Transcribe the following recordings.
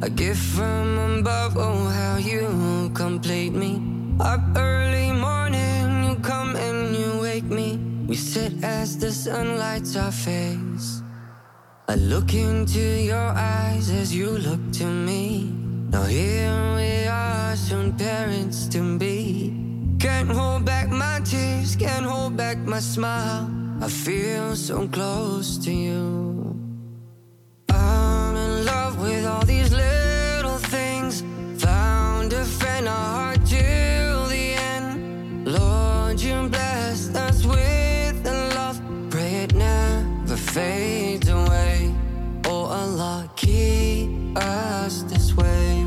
A gift from above, oh how you complete me. Up early morning, you come and you wake me. We sit as the sun lights our face. I look into your eyes as you look to me. Now here we are, soon parents to be. Can't hold back my tears, can't hold back my smile. I feel so close to you. I'm in love with all these little things. Found a friend, our heart till the end. Lord, you blessed us with a love. Pray it never fades away. Oh Allah, keep us this way.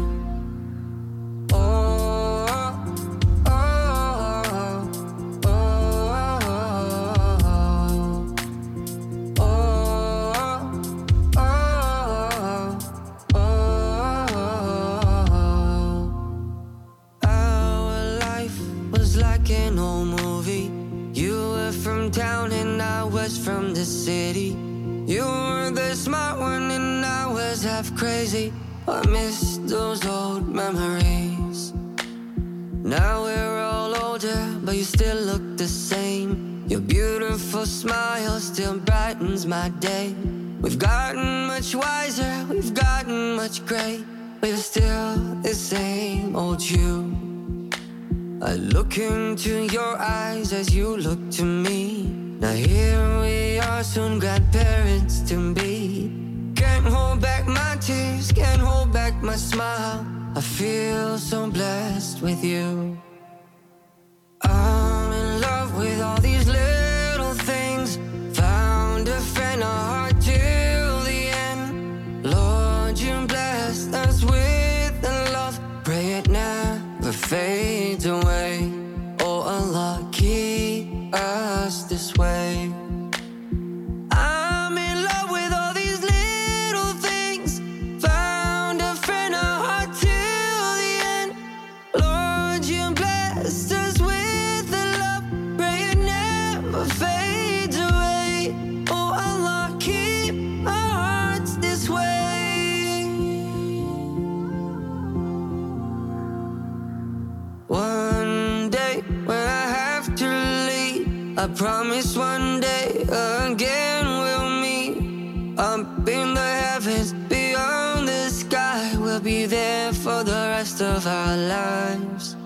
Town and I was from the city. You were the smart one and I was half crazy. I miss those old memories. Now we're all older, but you still look the same. Your beautiful smile still brightens my day. We've gotten much wiser, we've gotten much gray, but you're still the same old you. I look into your eyes as you look to me. Now here we are, soon grandparents to be. Can't hold back my tears, can't hold back my smile. I feel so blessed with you. I'm in love with all these little things. Found a friend, our heart till the end. Lord, you blessed us with a love. Pray it never fades away. Oh Allah, keep us this way. I'm in love with all these little things. Found a friend, a heart till the end. Lord, you blessed us with a love. Pray it never fades away. Oh Allah, keep our hearts this way. One day when I have to leave, I promise one day again we'll meet. Up in the heavens, beyond the sky, we'll be there for the rest of our lives.